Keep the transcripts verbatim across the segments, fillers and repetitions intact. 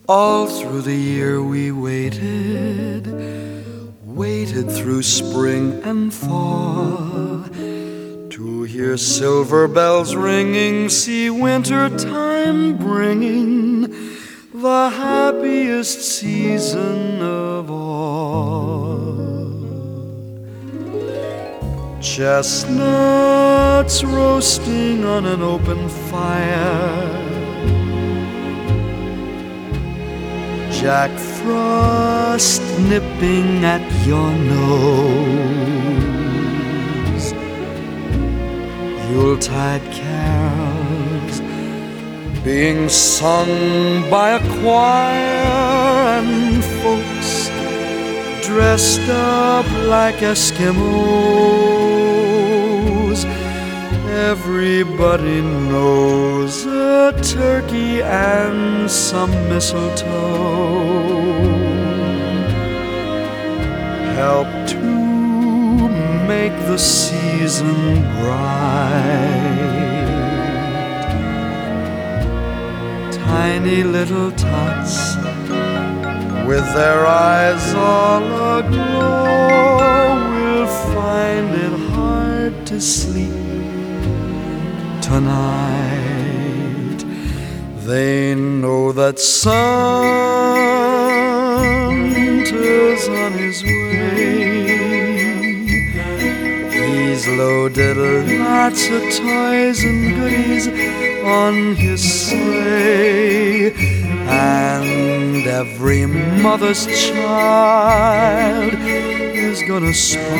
All through the year we waited, waited through spring and fall, to hear silver bells ringing, see winter time bringing the happiest season of all. Chestnuts roasting on an open fire, Jack Frost nipping at your nose, Yuletide carols being sung by a choir, and folks dressed up like Eskimos. Everybody knows a turkey and some mistletoe help to make the season bright. Tiny little tots with their eyes all aglow will find it hard to sleep tonight. They know that Santa's on his way. He's loaded lots of toys and goodies on his sleigh, and every mother's child is gonna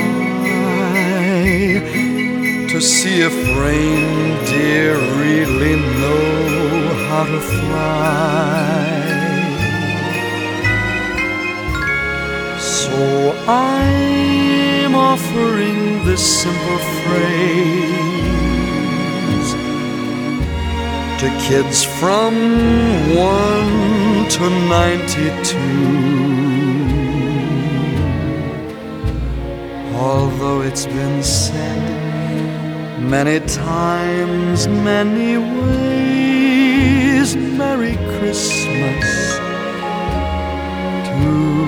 spy to see if reindeer really know how to fly. So I'm offering this simple phrase to kids from one to ninety-two. Although it's been said many times, many ways, Merry Christmas to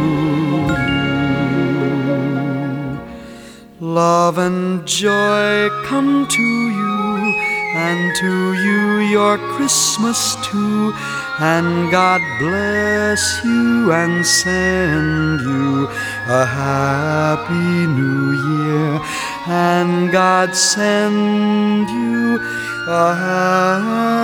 you. Love and joy come to you, and to you your Christmas too. And God bless you and send you a happy new year. And God send you a happy